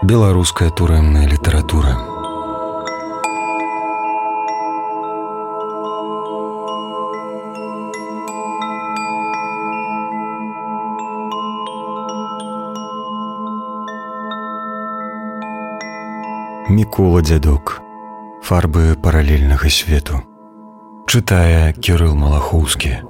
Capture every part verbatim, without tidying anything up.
Беларуская турэмная літаратура. Мікола Дзядок. Фарбы паралельнага свету. Чытае Кірыл Малахоўскі.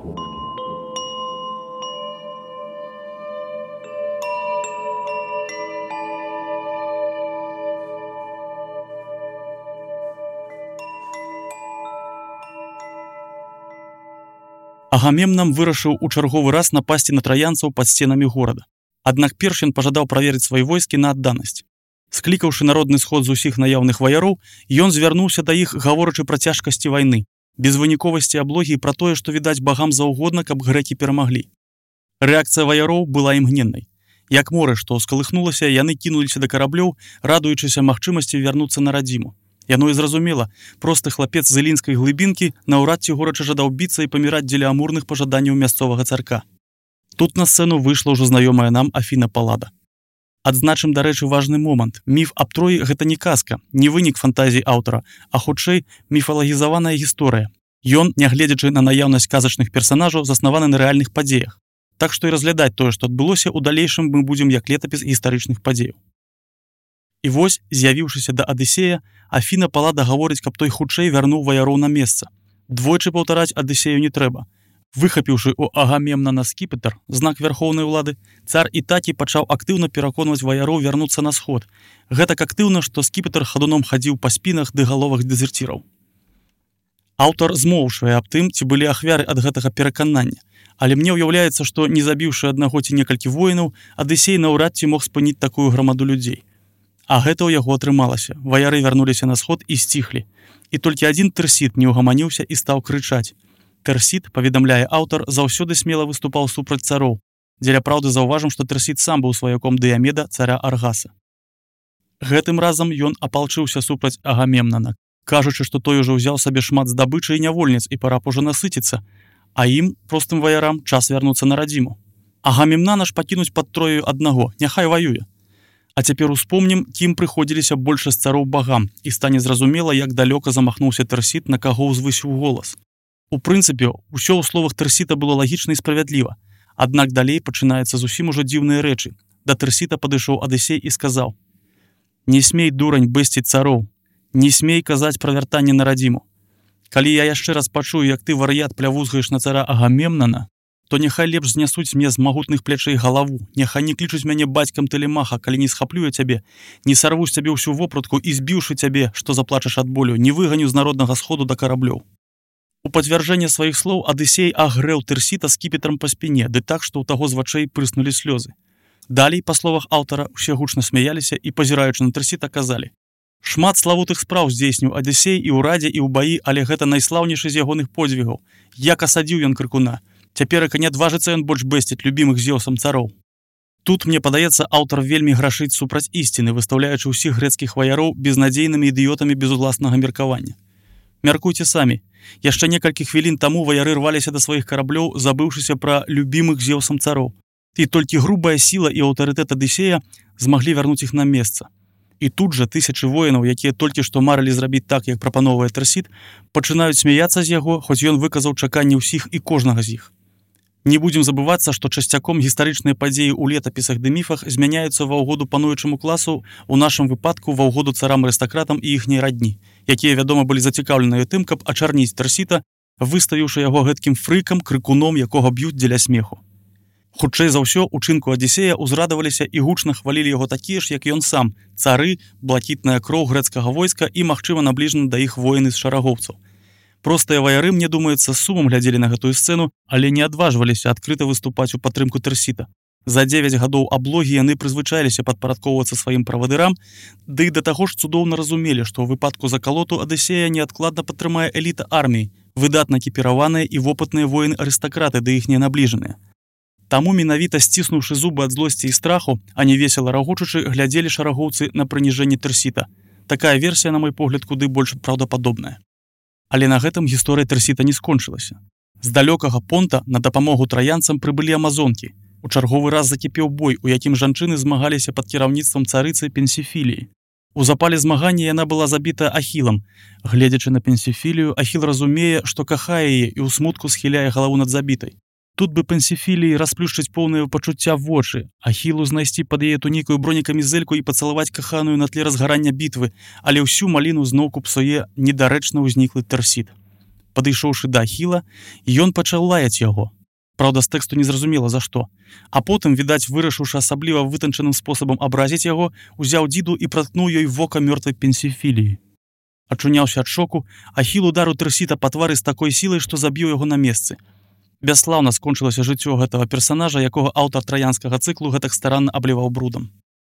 Агамемнам вырашыў у чарговы раз напасці на траянцаў пад сценамі горада. Аднак перш ён пажадаў праверыць свае войскі на адданасць. Склікаўшы народны сход з усіх наяўных ваяроў, ён звярнуўся да іх, гаворачы пра цяжкасці вайны, безвыніковасці аблогі і пра тое, што відаць багам заўгодна, каб грэкі перамаглі. Рэакцыя ваяроў была імгненнай. Як море, што скалыхнулася, яны кінуліся да караблёў, радуючыся магчымасці вярнуцца на радзіму. Яно і зразумела, просты хлапец з ілінскай глыбінкі наўрад ці горача жадаў біцца і паміраць дзеля амурных пажаданняў мясцовага царка. Тут на сцэну выйшла ўжо знаёмая нам Афіна Паллада. Адзначым, дарэчы, важны момант. Міф аб Троі — гэта не казка, не вынік фантазій аўтара, а хутчэй міфалагізаваная гісторыя. Ён, нягледзячы на наяўнасць казачных персанажаў, заснаваны на рэальных падзеях. Так што і разглядаць тое, што адбылося, у далейшым мы будзем як летапіс гістарычных падзеяў. І вось, з'явіўшыся да Адысея, Афіна Паллада гаворыць, каб той хутчэй вярнуў ваяроў на месца. Двойчы паўтараць Адысею не трэба. Выхапіўшы ў Агамемнана скіпетр, знак вярхоўнай улады, цар Ітакі пачаў актыўна пераконваць ваяроў вярнуцца на сход. Гэтак актыўна, што скіпетр хадуном хадзіў па спінах ды галовах дэзерціраў. Аўтар змоўчвае аб тым, ці былі ахвяры ад гэтага пераканання, але мне ўяўляецца, што, не забіўшы аднаго ці некалькі воінаў, Адысей наўрад ці мог спыніць такую грамаду людзей. А гэта ў яго атрымалася. Ваяры вярнуліся на сход і сціхлі. І толькі адзін Тэрсіт не ўгаманіўся і стаў крычаць. Тэрсіт, паведамляе аўтар, заўсёды смела выступаў супраць цароў. Дзеля праўды заўважым, што Тэрсіт сам быў сваяком Дыямеда, царя Аргаса. Гэтым разам ён апалчыўся супраць Агамемнана, кажучы, што той ужо ўзяў сабе шмат здабычы і нявольніц і пара б ужо насыціцца, а ім, простым ваярам, час вярнуцца на радзіму. Агамемнана ж пакінуць пад Троею аднаго, няхай ваюе. А цяпер успомнім, кім прыходзіліся большасць цароў багам, і стане зразумела, як далёка замахнуўся Тэрсіт, на каго ўзвысіў голас. У прынцыпе, усё ў словах Тэрсіта было лагічна і справядліва. Аднак далей пачынаецца зусім ужо дзіўныя рэчы. Да Тэрсіта падышоў Адысей і сказаў: «Не смей, дурань, бэсціць цароў, не смей казаць пра вяртанне на радзіму. Калі я яшчэ раз пачую, як ты, вар'ят, плявузгаеш на цара Агамемнана, то няхай лепш знясуць мне з магутных плячэй галаву, няхай не клічуць мяне бацькам Тэлемаха, калі не схаплю я цябе, не сарву з цябе ўсю вопратку і, збіўшы цябе, што заплачаш ад болю, не выганю з народнага сходу да караблёў». У пацвярджэнне сваіх слоў Адысей агрэў Тэрсіта скіпетрам па спіне, ды так, што ў таго з вачэй прыснулі слёзы. Далей, па словах аўтара, усе гучна смяяліся і, пазіраючы на Тэрсіта, казалі: «Шмат славутых спраў здзейсніў Адысей і ў радзе, і ў баі, але гэта найслаўнейшы з ягоных подзвігаў. Як асадзіў ён крыкуна. Цяперака не адважыцца ён больш бэсціць любімых Зеўсам цароў». Тут, мне падаецца, аўтар вельмі грашыць супраць ісціны, выстаўляючы ўсіх грэцкіх ваяроў безнадзейнымі ідыётамі без уласнага меркавання. Мяркуйце самі. Яшчэ некалькі хвілін таму ваяры рваліся да сваіх караблёў, забыўшыся пра любімых Зеўсам цароў. І толькі грубая сіла і аўтарытэт Адысея змаглі вярнуць іх на месца. І тут жа тысячы воінаў, якія толькі што марылі зрабіць так, як прапановвае Тэрсіт, пачынаюць смяяцца з яго, хоць ён выказаў чаканні ўсіх і кожнага з іх. Не будзем забывацца, што часцяком гістарычныя падзеі ў летапісах ды міфах змяняюцца ва ўгоду пануючаму класу, у нашым выпадку ва ўгоду царам-арыстакратам і іхняй радні, якія, вядома, былі зацікаўленыя тым, каб ачарніць Тэрсіта, выставіўшы яго гэткім фрыкам, крыкуном, якога б'юць дзеля смеху. Хутчэй за ўсё, учынку Адысея ўзрадаваліся і гучна хвалілі яго такія ж, як ён сам, цары, блакітная кроў грэцкага войска і, магчыма, набліжаны да іх воіны з шарагоўцаў. Простыя ваяры, мне думаецца, з сумам глядзелі на гэтую сцэну, але не адважваліся адкрыта выступаць у падтрымку Тэрсіта. За дзевяць гадоў аблогі яны прызвычаіліся падпарадкоўвацца сваім правадырам, ды і да таго ж цудоўна разумелі, што ў выпадку закалоту Адысея неадкладна падтрымае эліта арміі, выдатна экіпіраваныя і вопытныя воіны-арыстакраты ды іхнія набліжаныя. Таму менавіта сціснуўшы зубы ад злосці і страху, а не весела рагочучы, глядзелі шарагоўцы на прыніжэнне Тэрсіта. Такая версія, на мой погляд, куды больш праўдападобная. Але на гэтым гісторыя Тэрсіта не скончылася. З далёкага понта на дапамогу траянцам прыбылі амазонкі. У чарговы раз закіпеў бой, у якім жанчыны змагаліся пад кіраўніцтвам царыцы Пенсіфіліі. У запале змагання яна была забіта Ахілам. Гледзячы на Пенсіфілію, Ахіл разумее, што кахае яе і ў смутку схіляе галаву над забітай. Тут бы Пенсіфіліі расплюшчыць поўныя пачуцця вочы, Ахілу знайсці пад яе тунікаю бронекамізэльку і пацалаваць каханую на тле разгарання бітвы, але ўсю маліну зноўку псуе недарэчна ўзніклы Тэрсіт. Падышоўшы да Ахіла, ён пачаў лаяць яго. Праўда, з тэксту незразумела за што. А потым, відаць, вырашыўшы асабліва вытанчаным спосабам абразіць яго, узяў дзіду і праткнуў ёй вока мёртвай Пенсіфіліі. Ачуняўся ад шоку, Ахіл ударыў Тэрсіта па твары з такой сілай, што забіў яго на месцы. Бясслаўна скончылася жыццё гэтага персанажа, якога аўтар траянскага цыклу гэтак старанна абліваў брудам.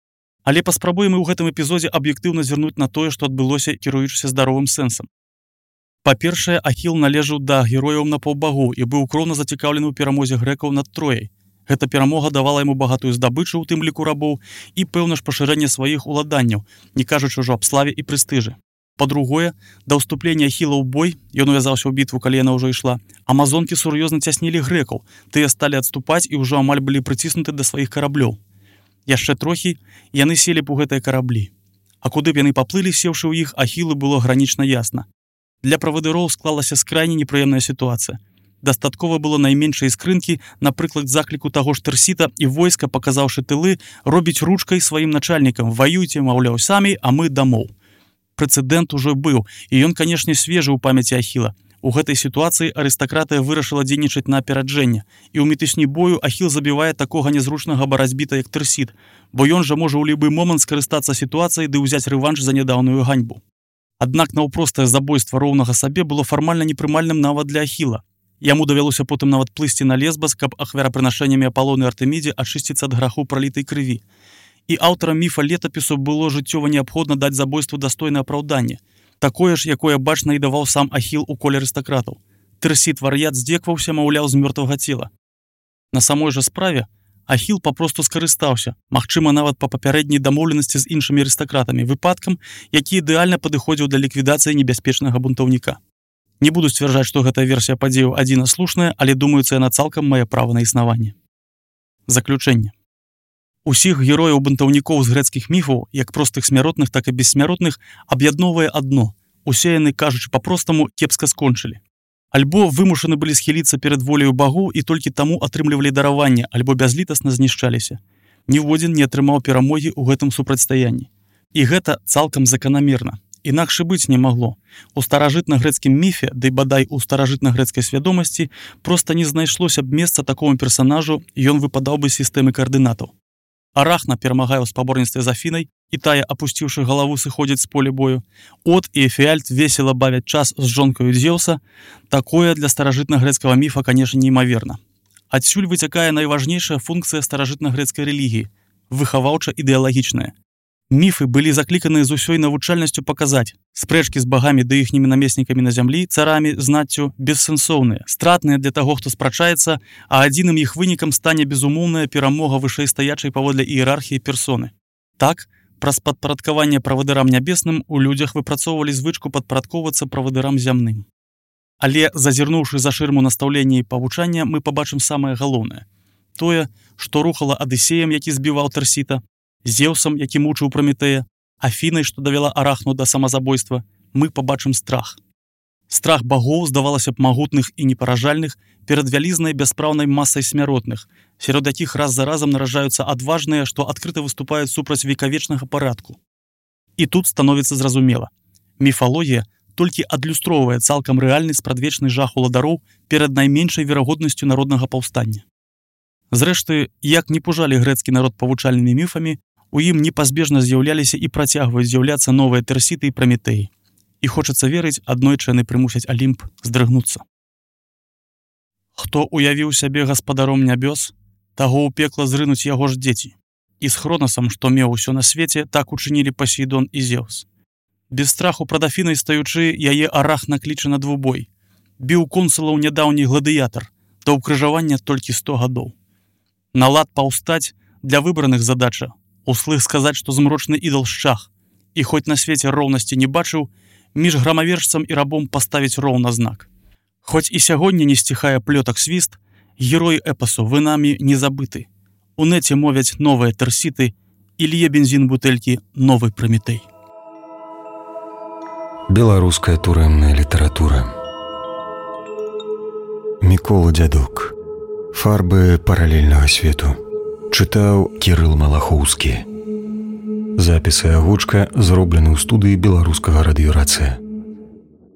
Але паспрабуем і ў гэтым эпізодзе аб'ектыўна звярнуць на тое, што адбылося, кіруючыся здаровым сэнсам. Па-першае, Ахіл належаў да герояў напаўбагоў і быў кроўна зацікаўлены ў перамозе грэкаў над Трояй. Гэта перамога давала яму багатую здабычу, у тым ліку рабоў, і пэўна ж пашырэнне сваіх уладанняў, не кажучы ўжо аб славе і прэстыжы. Па-другое, да ўступлення Ахіла ў бой, ён увязаўся ў бітву, калі яна ўжо ішла, амазонкі сур'ёзна цяснілі грэкаў, тыя сталі адступаць і ўжо амаль былі прыціснуты да сваіх караблёў. Яшчэ трохі, яны селі б у гэтыя караблі. А куды б яны паплылі, сеўшы ў іх, Ахілу было гранічна ясна. Для правадыроў склалася скрайне непрыемная сітуацыя. Дастаткова было найменшай скрынкі, напрыклад, закліку таго ж Тэрсіта, і войска, паказаўшы тылы, робіць ручкай сваім начальнікам: ваюйце, маўляў, самі, а мы дамоў. Прэцэдэнт ужо быў, і ён, канешне, свежы ў памяці Ахіла. У гэтай сітуацыі арыстакратыя вырашыла дзейнічаць на апераджэнне, і ў мітусні бою Ахіл забівае такога нязручнага барацьбіта, як Тэрсіт, бо ён жа можа ў любы момант скарыстацца сітуацыяй ды ўзяць рэванш за нядаўную ганьбу. Аднак наўпростае забойства роўнага сабе было фармальна непрымальным нават для Ахіла. Яму давялося потым нават плысці на Лесбас, каб ахвярапрынашэннямі Апалону і Артэмідзе ачысціцца ад граху пралітай крыві. І аўтарам міфа летапісу было жыццёва неабходна даць забойству дастойнае апраўданне, такое ж, якое бачна і даваў сам Ахіл у коле арыстакратаў. Тэрсіт вар'ят здзекваўся, маўляў, з мёртвага цела. На самой жа справе Ахіл папросту скарыстаўся, магчыма, нават па папярэдняй дамоўленасці з іншымі арыстакратамі, выпадкам, які ідэальна падыходзіў для ліквідацыі небяспечнага бунтаўніка. Не буду сцвярджаць, што гэтая версія падзеяў адзіна слушная, але думаюцца, яна цалкам мае права на існаванне. Заключэнне. Усіх герояў бунтаўнікоў з грэцкіх міфаў, як простых смяротных, так і бессмяротных, аб'ядноўвае адно: усе яны, кажучы па-простаму, кепска скончылі. Альбо вымушаны былі схіліцца перад воляю багоў і толькі таму атрымлівалі дараванне, альбо бязлітасна знішчаліся. Ніводзін не атрымаў перамогі ў гэтым супрацьстаянні. І гэта цалкам заканамерна. Інакш быць не магло. У старажытна-грэцкім міфе, ды бадай у старажытна-грэцкай свядомасці, проста не знайшлося б месца такому персанажу, ён выпадаў бы з сістэмы каардынатаў. Арахна перамагае ў спаборніцтве з Афінай, і тая, апусціўшы галаву, сыходзіць з поля бою. От і Эфіальт весела бавяць час з жонкаю Дзеўса. Такое для старажытна-грэцкага міфа, канешне, неймаверна. Адсюль выцякае найважнейшая функцыя старажытна-грэцкай рэлігіі – выхаваўча-ідэалагічная. Міфы былі закліканыя з усёй навучальнасцю паказаць: спрэчкі з багамі ды іхнімі намеснікамі на зямлі, царамі, знаццю, бессэнсоўныя, стратныя для таго, хто спрачаецца, а адзіным іх вынікам стане безумоўная перамога вышэйстаячай паводле іерархіі персоны. Так, праз падпарадкаванне правадырам нябесным у людзях выпрацоўвалі звычку падпарадкоўвацца правадырам зямным. Але, зазірнуўшы за шырму настаўлення і павучання, мы пабачым самае галоўнае. Тое, што рухала Адысеем, які збіваў Тэрсіта, Зеўсам, які мучыў Праметэя, Афінай, што давяла Арахну да самазабойства, мы пабачым страх. Страх багоў, здавалася б, магутных і непаражальных, перад вялізнай бяспраўнай масай смяротных, сярод якіх раз за разам наражаюцца адважныя, што адкрыта выступаюць супраць векавечнага парадку. І тут становіцца зразумела. Міфалогія толькі адлюстроўвае цалкам рэальны спрадвечны жах уладароў перад найменшай верагоднасцю народнага паўстання. Зрэшты, як не пужалі грэцкі народ павучальнымі міфамі, у ім непазбежна з'яўляліся і працягваюць з'яўляцца новыя Тэрсіты і Праметэі. І хочацца верыць, аднойчы яны прымусяць Алімп здрыгнуцца. Хто уявіў сябе гаспадаром нябёс, таго ў пекла зрынуць яго ж дзеці. І з Хронасам, што меў усё на свеце, так учынілі Пасейдон і Зеўс. Без страху прад Афінай стаючы, яе Арахна кліча на двубой. Біў консулаў нядаўні гладыятар, да ўкрыжавання толькі сто гадоў. На лад паўстаць для выбраных задача, услых сказаць, што змрочны ідал шчах, і хоць на свеце роўнасці не бачыў, між грамавержцам і рабом паставіць роўна знак. Хоць і сягоння не сціхае плётак свіст, герой эпасу, вы намі не забыты. У нэце мовяць новыя тэрсіты і лье бензін бутэлькі новы Прамітэй. Беларуская турэмная літаратура. Мікола Дзядок. Фарбы паралельнага свету. Чытаў Кірыл Малахоўскі. Запісы агучка зроблены ў студыі беларускага радыёрацыя.